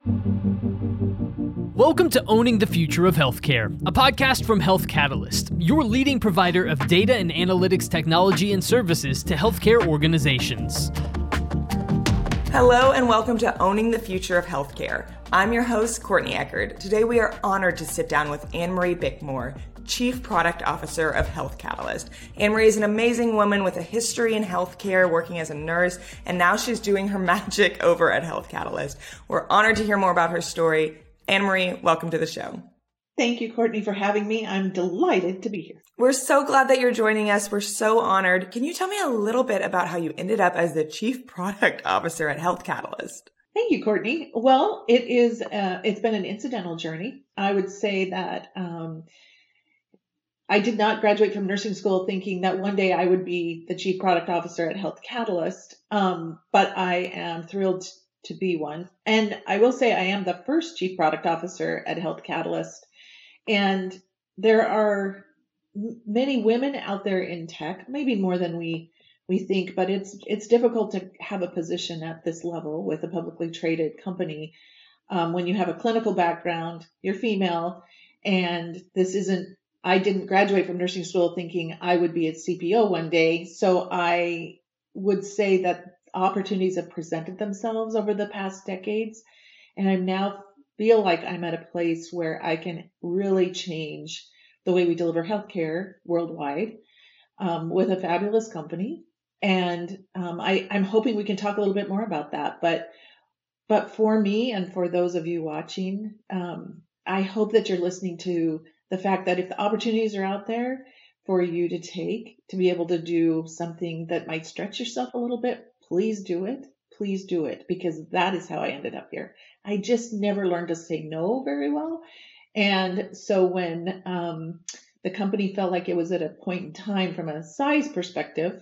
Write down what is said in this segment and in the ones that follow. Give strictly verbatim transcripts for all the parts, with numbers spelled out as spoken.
Welcome to Owning the Future of Healthcare, a podcast from Health Catalyst, your leading provider of data and analytics technology and services to healthcare organizations. Hello and welcome to Owning the Future of Healthcare. I'm your host, Courtney Eckerd. Today we are honored to sit down with Anne-Marie Bickmore, Chief Product Officer of Health Catalyst. Anne-Marie is an amazing woman with a history in healthcare, working as a nurse, and now she's doing her magic over at Health Catalyst. We're honored to hear more about her story. Anne-Marie, welcome to the show. Thank you, Courtney, for having me. I'm delighted to be here. We're so glad that you're joining us. We're so honored. Can you tell me a little bit about how you ended up as the Chief Product Officer at Health Catalyst? Thank you, Courtney. Well, it is. Uh, it's been an incidental journey. I would say that um, I did not graduate from nursing school thinking that one day I would be the Chief Product Officer at Health Catalyst, um, but I am thrilled to be one. And I will say I am the first Chief Product Officer at Health Catalyst. And there are many women out there in tech, maybe more than we we think, but it's it's difficult to have a position at this level with a publicly traded company um, when you have a clinical background, you're female, and this isn't, I didn't graduate from nursing school thinking I would be a C P O one day. So I would say that opportunities have presented themselves over the past decades, and I now feel like I'm at a place where I can really change the way we deliver healthcare worldwide um, with a fabulous company. And um, I, I'm hoping we can talk a little bit more about that. But but for me and for those of you watching, um, I hope that you're listening to the fact that if the opportunities are out there for you to take, to be able to do something that might stretch yourself a little bit, please do it. Please do it, because that is how I ended up here. I just never learned to say no very well. And so when um, the company felt like it was at a point in time from a size perspective,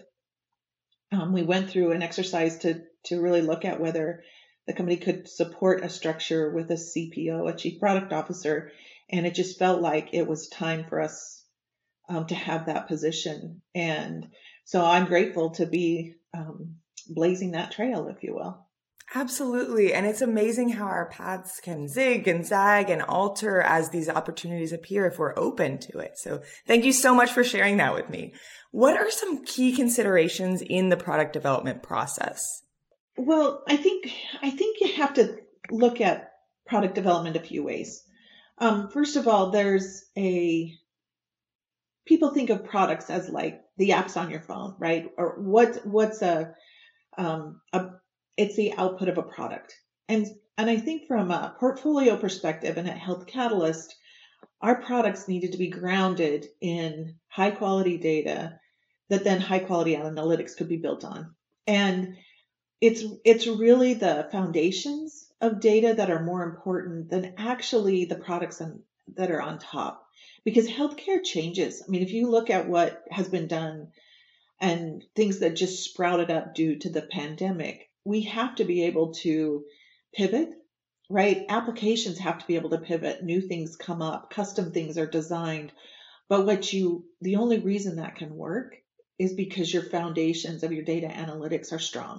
um, we went through an exercise to, to really look at whether the company could support a structure with a C P O, a Chief Product Officer. And it just felt like it was time for us um, to have that position. And so I'm grateful to be um, blazing that trail, if you will. Absolutely. And it's amazing how our paths can zig and zag and alter as these opportunities appear if we're open to it. So thank you so much for sharing that with me. What are some key considerations in the product development process? Well, I think I think you have to look at product development a few ways. Um, first of all, there's a people think of products as like the apps on your phone, right? Or what what's a um, a it's the output of a product. And and I think from a portfolio perspective and at Health Catalyst, our products needed to be grounded in high quality data that then high quality analytics could be built on. And it's it's really the foundations of data that are more important than actually the products on, that are on top. Because healthcare changes. I mean, if you look at what has been done and things that just sprouted up due to the pandemic, we have to be able to pivot, right? Applications have to be able to pivot. New things come up, custom things are designed. But what you, the only reason that can work is because your foundations of your data analytics are strong.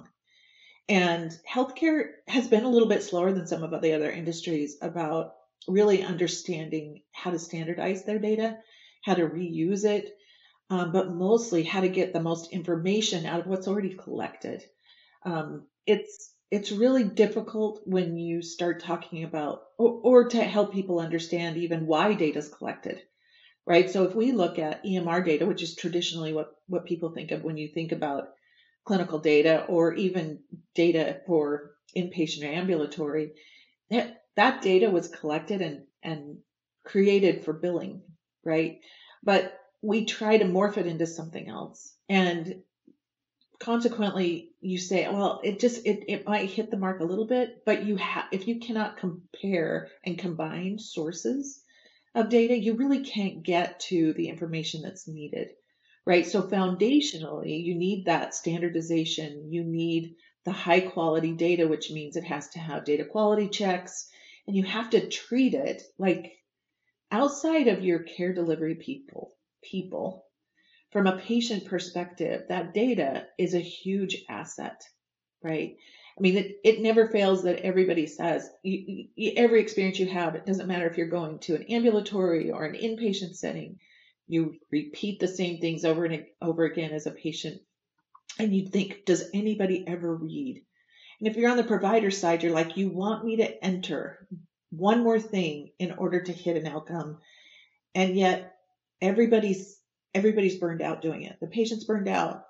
And healthcare has been a little bit slower than some of the other industries about really understanding how to standardize their data, how to reuse it, um, but mostly how to get the most information out of what's already collected. Um, it's it's really difficult when you start talking about, or, or to help people understand even why data is collected, right? So if we look at E M R data, which is traditionally what, what people think of when you think about clinical data or even data for inpatient or ambulatory, that, that data was collected and, and created for billing, right? But we try to morph it into something else. And consequently, you say, well, it just, it, it might hit the mark a little bit, but you have, if you cannot compare and combine sources of data, you really can't get to the information that's needed, right? So foundationally, you need that standardization. You need the high quality data, which means it has to have data quality checks, and you have to treat it like outside of your care delivery people, people, from a patient perspective, that data is a huge asset, right? I mean, it, it never fails that everybody says, you, you, every experience you have, it doesn't matter if you're going to an ambulatory or an inpatient setting, you repeat the same things over and over again as a patient. And you think, does anybody ever read? And if you're on the provider side, you're like, you want me to enter one more thing in order to hit an outcome. And yet everybody's, everybody's burned out doing it. The patient's burned out.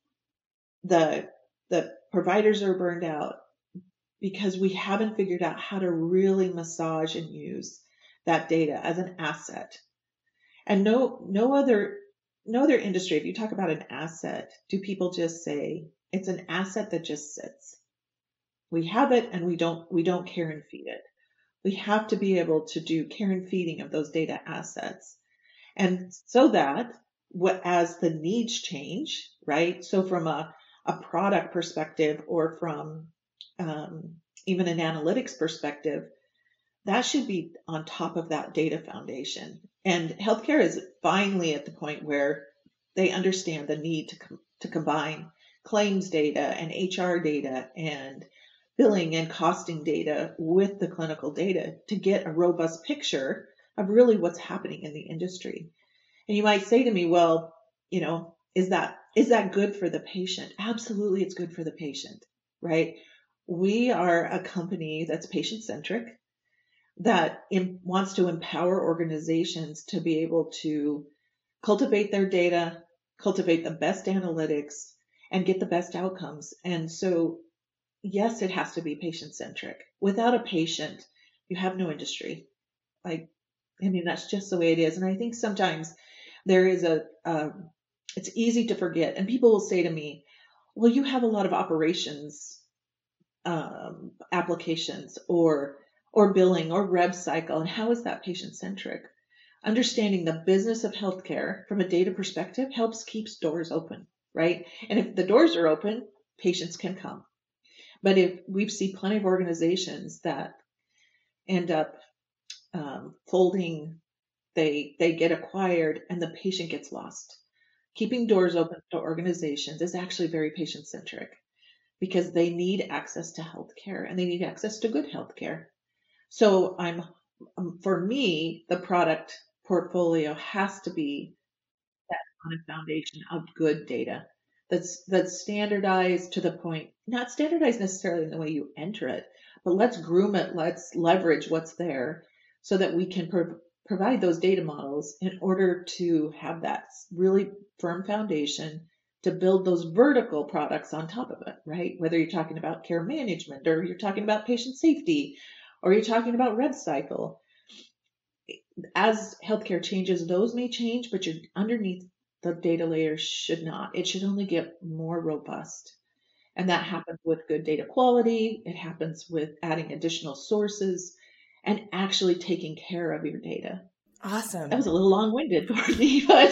The, the providers are burned out because we haven't figured out how to really massage and use that data as an asset. And no, no other, no other industry, if you talk about an asset, do people just say it's an asset that just sits? We have it and we don't, we don't care and feed it. We have to be able to do care and feeding of those data assets. And so that what, as the needs change, right? So from a, a product perspective or from um, even an analytics perspective, that should be on top of that data foundation. And healthcare is finally at the point where they understand the need to com- to combine claims data and H R data and billing and costing data with the clinical data to get a robust picture of really what's happening in the industry. And you might say to me, well, you know, is that is that good for the patient? Absolutely, it's good for the patient, right? We are a company that's patient-centric, that in, wants to empower organizations to be able to cultivate their data, cultivate the best analytics, and get the best outcomes. And so, yes, it has to be patient-centric. Without a patient, you have no industry. Like, I mean, that's just the way it is. And I think sometimes there is a, uh, it's easy to forget. And people will say to me, well, you have a lot of operations um, applications or or billing or rev cycle. And how is that patient-centric? Understanding the business of healthcare from a data perspective helps keeps doors open, right? And if the doors are open, patients can come. But if we see plenty of organizations that end up um, folding, they they get acquired, and the patient gets lost. Keeping doors open to organizations is actually very patient-centric because they need access to healthcare and they need access to good healthcare. So I'm, um, for me, the product portfolio has to be set on a foundation of good data that's that's standardized to the point, not standardized necessarily in the way you enter it, but let's groom it, let's leverage what's there so that we can pro- provide those data models in order to have that really firm foundation to build those vertical products on top of it, right? Whether you're talking about care management or you're talking about patient safety or you're talking about rev cycle. As healthcare changes, those may change, but you're underneath the data layer should not. It should only get more robust. And that happens with good data quality. It happens with adding additional sources and actually taking care of your data. Awesome. That was a little long-winded for me, but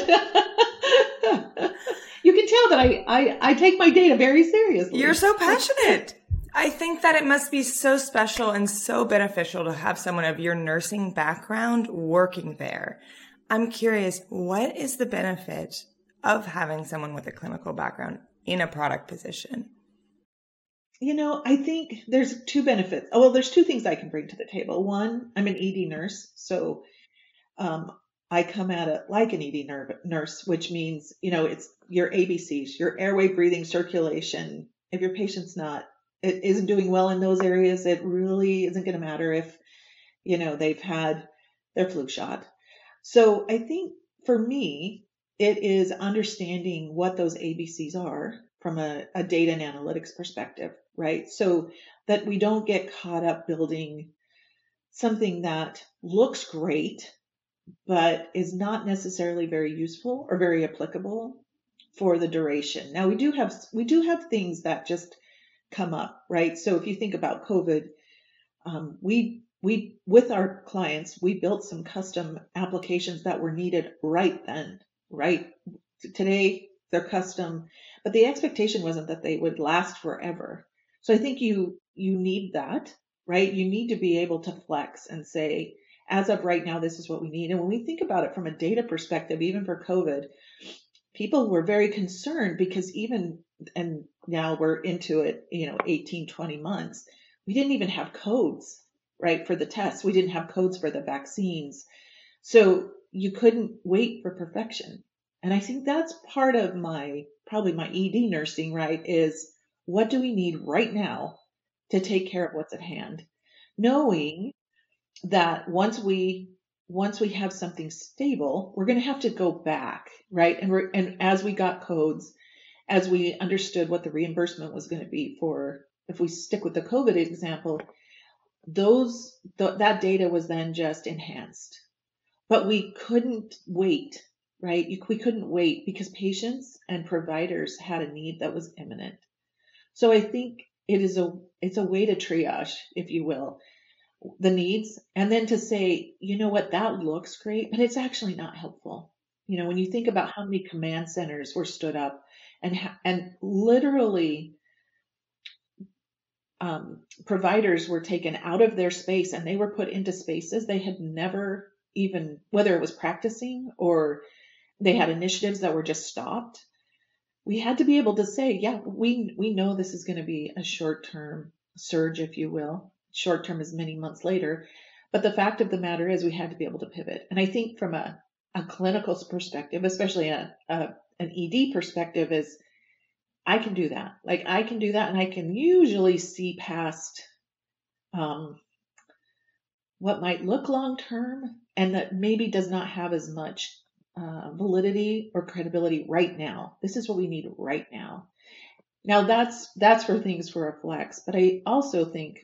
you can tell that I, I, I take my data very seriously. You're so passionate. I think that it must be so special and so beneficial to have someone of your nursing background working there. I'm curious, what is the benefit of having someone with a clinical background in a product position? You know, I think there's two benefits. Oh, well, there's two things I can bring to the table. One, I'm an E D nurse, so um, I come at it like an E D nurse, which means, you know, it's your A B Cs, your airway, breathing, circulation. If your patient's not, it isn't doing well in those areas, it really isn't going to matter if, you know, they've had their flu shot. So I think for me, it is understanding what those A B Cs are from a, a data and analytics perspective, right? So that we don't get caught up building something that looks great, but is not necessarily very useful or very applicable for the duration. Now we do have, we do have things that just come up, right? So if you think about COVID, um, we, we, with our clients, we built some custom applications that were needed right then, right? Today they're custom, but the expectation wasn't that they would last forever. So I think you, you need that, right? You need to be able to flex and say, as of right now, this is what we need. And when we think about it from a data perspective, even for COVID, people were very concerned because even, and now we're into it, you know, eighteen, twenty months. We didn't even have codes, right, for the tests. We didn't have codes for the vaccines. So you couldn't wait for perfection. And I think that's part of my, probably my E D nursing, right, is what do we need right now to take care of what's at hand? Knowing that once we once we have something stable, we're going to have to go back, right? And we're, and as we got codes, as we understood what the reimbursement was going to be for, if we stick with the COVID example, those th- that data was then just enhanced. But we couldn't wait, right? You, we couldn't wait because patients and providers had a need that was imminent. So I think it is a it's a way to triage, if you will, the needs, and then to say, you know what, that looks great, but it's actually not helpful. You know, when you think about how many command centers were stood up and and literally um, providers were taken out of their space and they were put into spaces they had never even, whether it was practicing or they had initiatives that were just stopped. We had to be able to say, yeah, we we know this is going to be a short-term surge, if you will. Short-term is many months later. But the fact of the matter is we had to be able to pivot. And I think from a, a clinical perspective, especially a, a, an E D perspective, is I can do that. Like I can do that, and I can usually see past um, what might look long-term and that maybe does not have as much uh, validity or credibility right now. This is what we need right now. Now that's that's where things were a flex. But I also think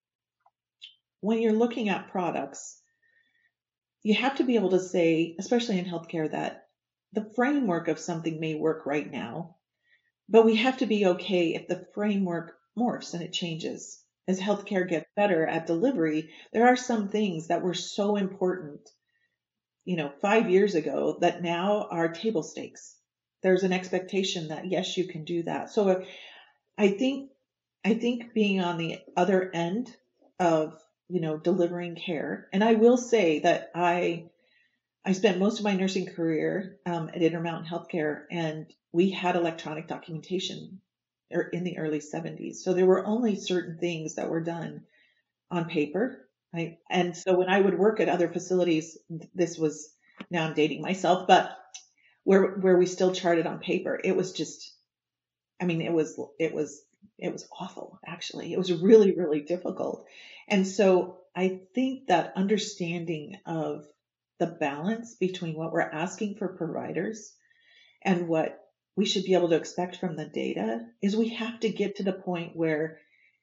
when you're looking at products, you have to be able to say, especially in healthcare, that the framework of something may work right now, but we have to be okay if the framework morphs and it changes. As healthcare gets better at delivery, there are some things that were so important, you know, five years ago that now are table stakes. There's an expectation that, yes, you can do that. So I think, I think being on the other end of, you know, delivering care. And I will say that I, I spent most of my nursing career um, at Intermountain Healthcare, and we had electronic documentation in the early seventies. So there were only certain things that were done on paper. I, and so when I would work at other facilities, this was, now I'm dating myself, but where, where we still charted on paper, it was just, I mean, it was, it was, it was awful, actually. It was really, really difficult. And so I think that understanding of the balance between what we're asking for providers and what we should be able to expect from the data is we have to get to the point where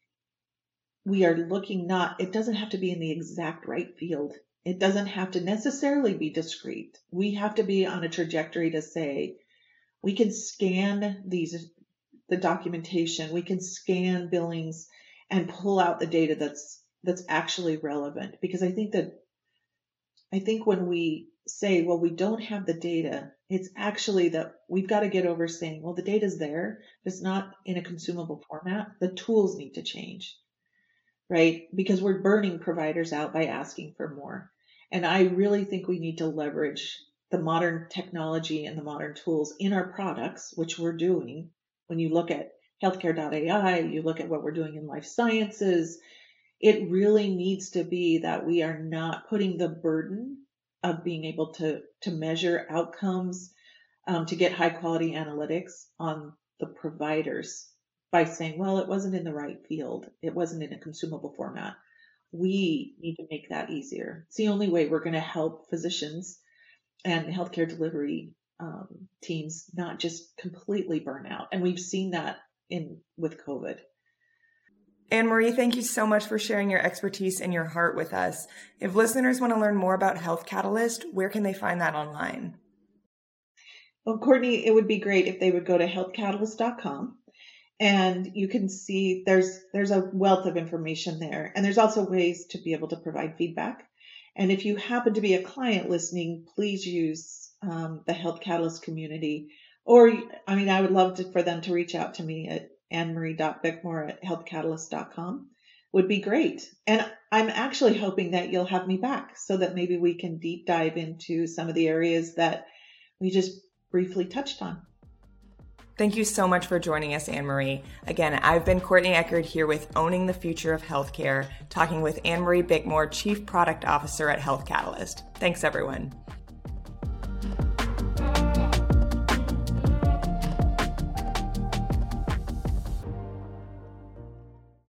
we are looking not, it doesn't have to be in the exact right field. It doesn't have to necessarily be discrete. We have to be on a trajectory to say, we can scan these, the documentation, we can scan billings and pull out the data that's, that's actually relevant. Because I think that, I think when we say, well, we don't have the data, it's actually that we've got to get over saying, well, the data's there, but it's not in a consumable format. The tools need to change, right? Because we're burning providers out by asking for more. And I really think we need to leverage the modern technology and the modern tools in our products, which we're doing. When you look at healthcare dot A I, you look at what we're doing in life sciences, it really needs to be that we are not putting the burden of being able to, to measure outcomes, um, to get high quality analytics on the providers by saying, well, it wasn't in the right field. It wasn't in a consumable format. We need to make that easier. It's the only way we're going to help physicians and healthcare delivery um, teams not just completely burn out. And we've seen that in with COVID. Anne-Marie, thank you so much for sharing your expertise and your heart with us. If listeners want to learn more about Health Catalyst, where can they find that online? Well, Courtney, it would be great if they would go to health catalyst dot com. And you can see there's there's a wealth of information there. And there's also ways to be able to provide feedback. And if you happen to be a client listening, please use um, the Health Catalyst community. Or, I mean, I would love to, for them to reach out to me at annemarie dot bickmore at health catalyst dot com. Would be great. And I'm actually hoping that you'll have me back so that maybe we can deep dive into some of the areas that we just briefly touched on. Thank you so much for joining us, Anne-Marie. Again, I've been Courtney Eckert here with Owning the Future of Healthcare, talking with Anne-Marie Bickmore, Chief Product Officer at Health Catalyst. Thanks, everyone.